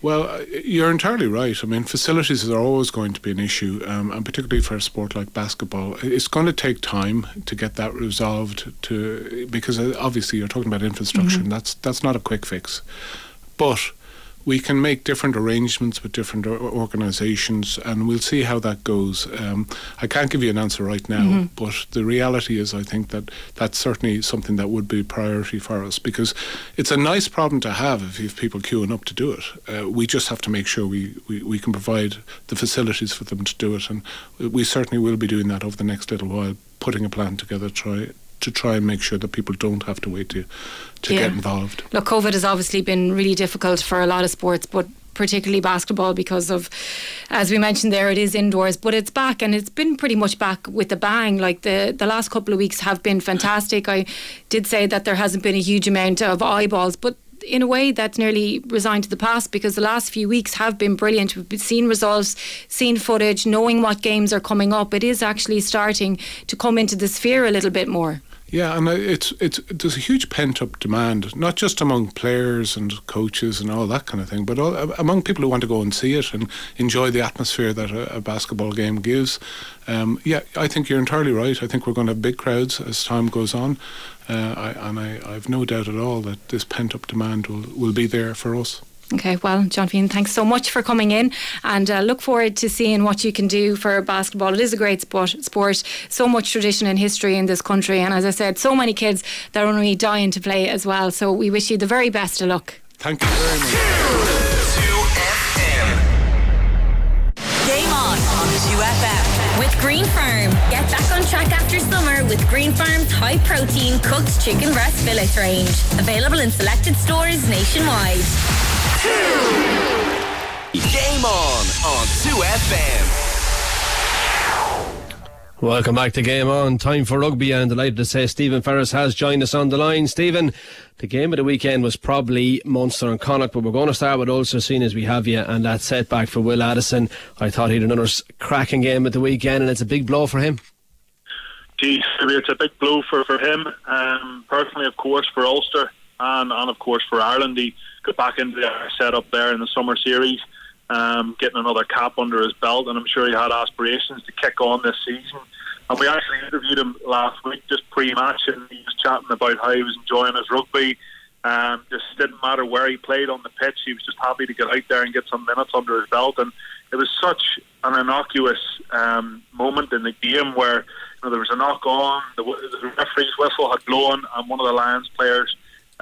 Well, you're entirely right. I mean, facilities are always going to be an issue, and particularly for a sport like basketball. It's going to take time to get that resolved, because obviously you're talking about infrastructure, and that's not a quick fix. But we can make different arrangements with different organisations, and we'll see how that goes. I can't give you an answer right now, but the reality is I think that that's certainly something that would be a priority for us, because it's a nice problem to have if you have people queuing up to do it. We just have to make sure we can provide the facilities for them to do it, and we certainly will be doing that over the next little while, putting a plan together to try and make sure that people don't have to wait to get involved.
Look, COVID has obviously been really difficult for a lot of sports, but particularly basketball, because of, as we mentioned there, it is indoors, but it's back, and it's been pretty much back with a bang. Like the last couple of weeks have been fantastic. I did say that there hasn't been a huge amount of eyeballs, but in a way that's nearly resigned to the past, because the last few weeks have been brilliant. We've seen results, seen footage, knowing what games are coming up. It is actually starting to come into the sphere a little bit more.
Yeah, and there's a huge pent-up demand, not just among players and coaches and all that kind of thing, but among people who want to go and see it and enjoy the atmosphere that a basketball game gives. I think you're entirely right. I think we're going to have big crowds as time goes on, I've no doubt at all that this pent-up demand will be there for us.
Okay, well, John Feeney, thanks so much for coming in, and look forward to seeing what you can do for basketball. It is a great sport, so much tradition and history in this country, and as I said, so many kids that are only dying to play as well, so we wish you the very best of luck.
Thank you very much.
2FM.
Game on 2FM with Green Farm. Get back on track after summer with Green Farm's high protein cooked chicken breast fillet range. Available in selected stores nationwide.
Game on 2FM.
Welcome back to Game On. Time for rugby, and delighted to say Stephen Ferris has joined us on the line. Stephen, the game of the weekend was probably Munster and Connacht, but we're going to start with Ulster, seeing as we have you, and that setback for Will Addison. I thought he had another cracking game at the weekend, and it's a big blow for him.
Geez, it's a big blow for him. Personally, of course, for Ulster, and of course for Ireland. He got back into the setup there in the summer series, getting another cap under his belt, and I'm sure he had aspirations to kick on this season. And we actually interviewed him last week, just pre-match, and he was chatting about how he was enjoying his rugby. Just didn't matter where he played on the pitch, he was just happy to get out there and get some minutes under his belt. And it was such an innocuous moment in the game where there was a knock on, the referee's whistle had blown, and one of the Lions players,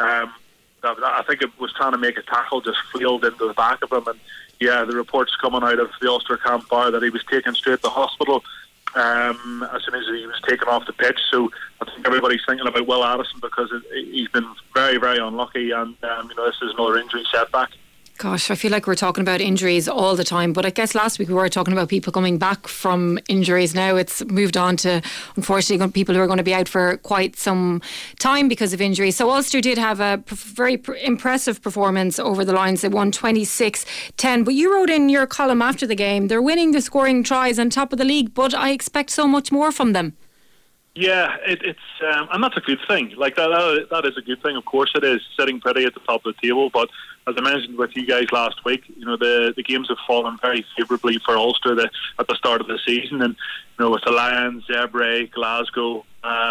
I think it was trying to make a tackle, just fleeled into the back of him. And yeah, the reports coming out of the Ulster camp are that he was taken straight to hospital as soon as he was taken off the pitch. So I think everybody's thinking about Will Addison, because he's been very, very unlucky, and this is another injury setback.
Gosh, I feel like we're talking about injuries all the time, but I guess last week we were talking about people coming back from injuries. Now it's moved on to, unfortunately, people who are going to be out for quite some time because of injuries. So Ulster did have a very impressive performance over the Lions. They won 26-10, but you wrote in your column after the game, they're winning, they're scoring tries on top of the league, but I expect so much more from them.
Yeah, it's and that's a good thing. Like that is a good thing. Of course, it is sitting pretty at the top of the table. But as I mentioned with you guys last week, the games have fallen very favourably for Ulster at the start of the season, and with the Lions, Zebre, Glasgow,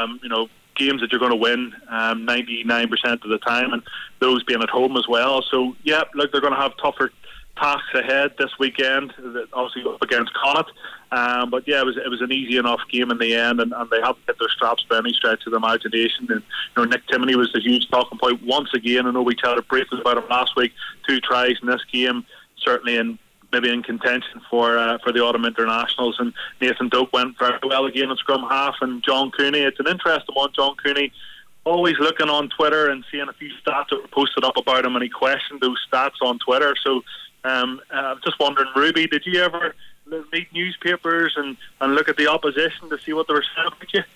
games that you're going to win 99% of the time, and those being at home as well. So yeah, look, they're going to have tougher tasks ahead this weekend, obviously up against Connacht. But yeah, it was an easy enough game in the end, and they haven't hit their straps by any stretch of the imagination. And Nick Timoney was the huge talking point once again. I know we chatted briefly about him last week. 2 tries in this game, certainly maybe in contention for the autumn internationals. And Nathan Doak went very well again at scrum half, and John Cooney. It's an interesting one. John Cooney, always looking on Twitter and seeing a few stats that were posted up about him, and he questioned those stats on Twitter. So I'm just wondering, Ruby, did you ever read newspapers and look at the opposition to see what they were saying about you?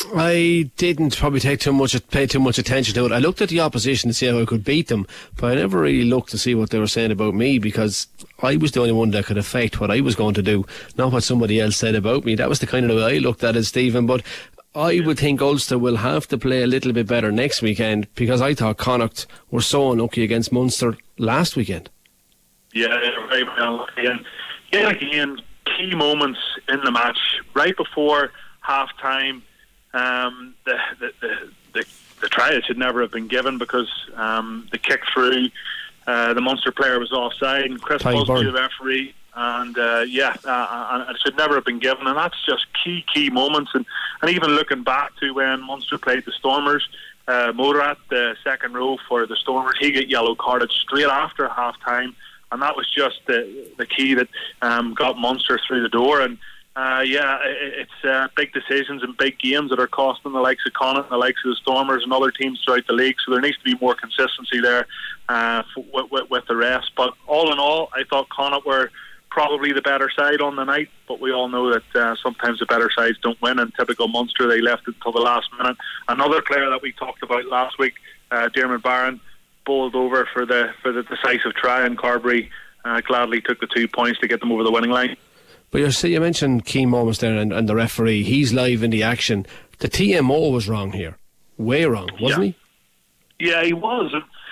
I didn't probably pay too much attention to it. I looked at the opposition to see how I could beat them, but I never really looked to see what they were saying about me, because I was the only one that could affect what I was going to do, not what somebody else said about me. That was the kind of way I looked at it, Stephen. But I would think Ulster will have to play a little bit better next weekend, because I thought Connacht were so unlucky against Munster last weekend.
Yeah, they're very, very unlucky. And yeah, again, key moments in the match right before half time. The try that should never have been given because the kick through the Munster player was offside, and Chris Busby, the referee, and and it should never have been given. And that's just key moments. And even looking back to when Munster played the Stormers, Morat, the second row for the Stormers, he got yellow carded straight after half time, and that was just the key that got Munster through the door. And it's big decisions and big games that are costing the likes of Connacht and the likes of the Stormers and other teams throughout the league, so there needs to be more consistency there with the refs. But all in all, I thought Connacht were probably the better side on the night, but we all know that sometimes the better sides don't win, and typical Munster, they left it until the last minute. Another player that we talked about last week, Dermot Barron, bowled over for the decisive try, and Carberry gladly took the 2 points to get them over the winning line.
But you mentioned key moments there, and the referee, he's live in the action. The TMO was wrong here. Way wrong, wasn't he?
Yeah, he was.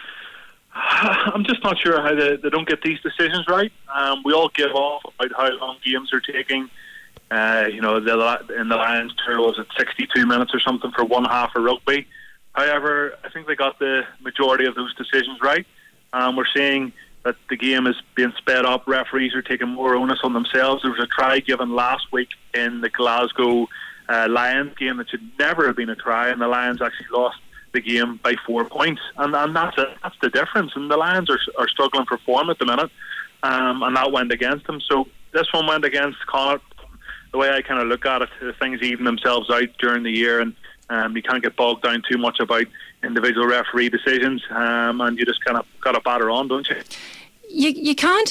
I'm just not sure how they don't get these decisions right. We all give off about how long games are taking. In the Lions tour, was it 62 minutes or something for one half of rugby? However, I think they got the majority of those decisions right. We're seeing that the game is being sped up. Referees are taking more onus on themselves. There was a try given last week in the Glasgow Lions game that should never have been a try, and the Lions actually lost the game by 4 points, and that's the difference. And the Lions are struggling for form at the minute, and that went against them. So this one went against Connacht. The way I kind of look at it, things even themselves out during the year, and you can't get bogged down too much about individual referee decisions, and you just kind of got to batter on, don't you?
You can't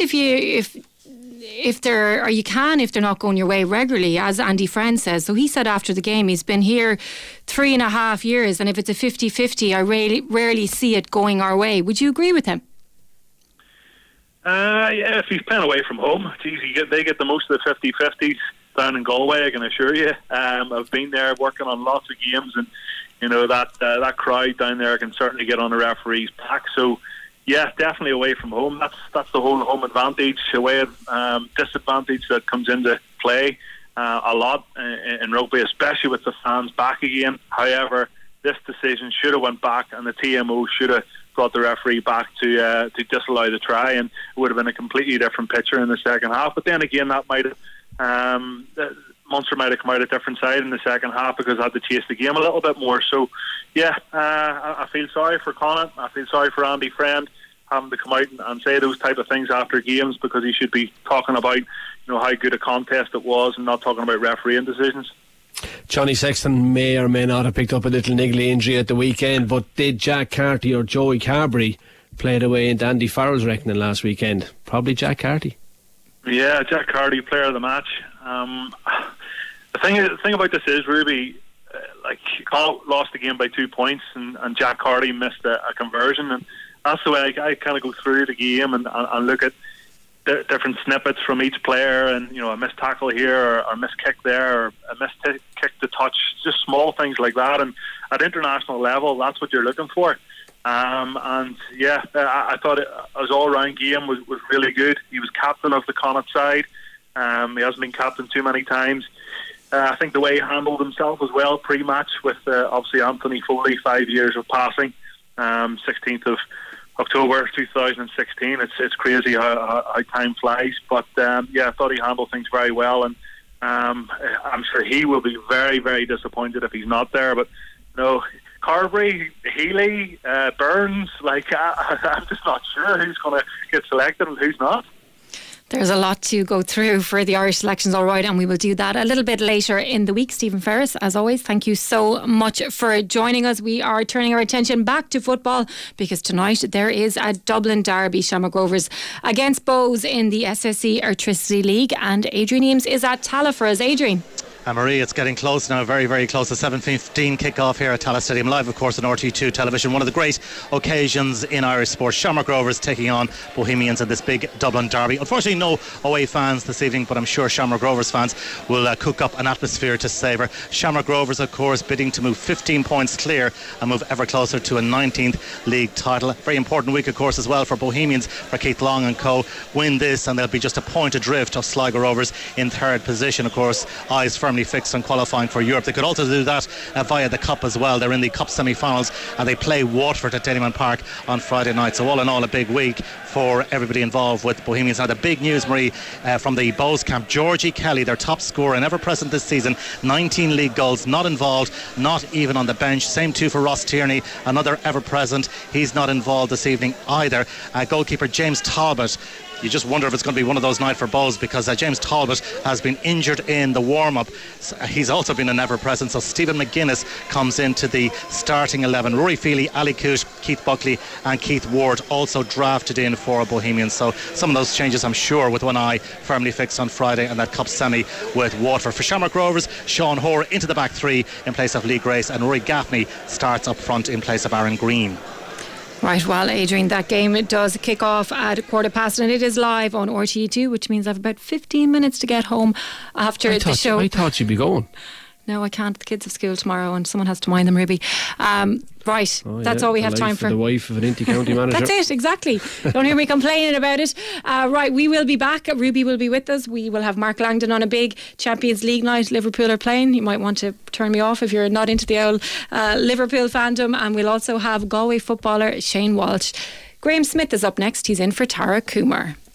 if they're not going your way regularly, as Andy Friend says. So he said after the game, he's been here 3.5 years, and if it's a 50-50, I rarely see it going our way. Would you agree with him?
Yeah, if he's playing away from home, they get the most of the 50-50s down in Galway, I can assure you. I've been there working on lots of games, and that crowd down there can certainly get on the referee's back. So yeah, definitely away from home. That's the whole home advantage, away disadvantage that comes into play a lot in rugby, especially with the fans back again. However, this decision should have went back, and the TMO should have brought the referee back to disallow the try, and it would have been a completely different picture in the second half. But then again, that might have Munster might have come out a different side in the second half because they had to chase the game a little bit more. So yeah, I feel sorry for Connacht. I feel sorry for Andy Friend having to come out and say those type of things after games, because he should be talking about how good a contest it was and not talking about refereeing decisions.
Johnny Sexton may or may not have picked up a little niggly injury at the weekend, but did Jack Carty or Joey Carberry play it away into Andy Farrell's reckoning last weekend? Probably Jack Carty.
Yeah, Jack Carty, player of the match. The thing about this is, Ruby, Connacht lost the game by 2 points, and Jack Carty missed a conversion, and that's the way I kind of go through the game and look at different snippets from each player, and a missed tackle here, or a missed kick there, or a missed kick to touch, just small things like that. And at international level, that's what you're looking for. And yeah, I thought his all-round game was really good. He was captain of the Connacht side. He hasn't been captain too many times. I think the way he handled himself as well pre-match with obviously Anthony Foley, 5 years of passing, 16th of October 2016. It's crazy how time flies, but I thought he handled things very well, and I'm sure he will be very, very disappointed if he's not there. But Carberry, Healy, Burns, I'm just not sure who's going to get selected and who's not.
There's a lot to go through for the Irish selections, all right, and we will do that a little bit later in the week. Stephen Ferris, as always, thank you so much for joining us. We are turning our attention back to football because tonight there is a Dublin derby, Shamrock Rovers against Bows in the SSE Airtricity League, and Adrian Eames is at Tala for us. Adrian.
And Marie, it's getting close now, very, very close. The 7:15 kick-off here at Tallaght Stadium, live, of course, on RTÉ2 television. One of the great occasions in Irish sport. Shamrock Rovers taking on Bohemians in this big Dublin derby. Unfortunately, no away fans this evening, but I'm sure Shamrock Rovers fans will cook up an atmosphere to savour. Shamrock Rovers, of course, bidding to move 15 points clear and move ever closer to a 19th league title. Very important week, of course, as well for Bohemians, for Keith Long and co. Win this and they'll be just a point adrift of Sligo Rovers in third position. Of course, eyes firmly fixed on qualifying for Europe. They could also do that via the Cup as well. They're in the Cup semi-finals and they play Waterford at Dennyman Park on Friday night. So all in all, a big week for everybody involved with Bohemians. Now the big news, Marie, from the Bows camp, Georgie Kelly, their top scorer and ever present this season, 19 league goals, not involved, not even on the bench. Same too for Ross Tierney, another ever present. He's not involved this evening either. Goalkeeper James Talbot, you just wonder if it's going to be one of those nights for Bows, because James Talbot has been injured in the warm-up. He's also been an ever-present. So Stephen McGuinness comes into the starting 11. Rory Feely, Ali Coote, Keith Buckley and Keith Ward also drafted in for Bohemians. So some of those changes, I'm sure, with one eye firmly fixed on Friday and that Cup semi with Waterford. For Shamrock Rovers, Sean Hoare into the back three in place of Lee Grace, and Rory Gaffney starts up front in place of Aaron Green.
Right, well, Adrian, that game, it does kick off at past, and it is live on RTÉ2, which means I have about 15 minutes to get home after the show.
I thought you'd be going.
No, I can't. The kids have school tomorrow and someone has to mind them, Ruby. Right, that's all we have time for.
The wife of an Inty County manager.
That's it, exactly. Don't hear me complaining about it. Right, we will be back. Ruby will be with us. We will have Mark Langdon on a big Champions League night. Liverpool are playing. You might want to turn me off if you're not into the old Liverpool fandom. And we'll also have Galway footballer Shane Walsh. Graham Smith is up next. He's in for Tara Coomer.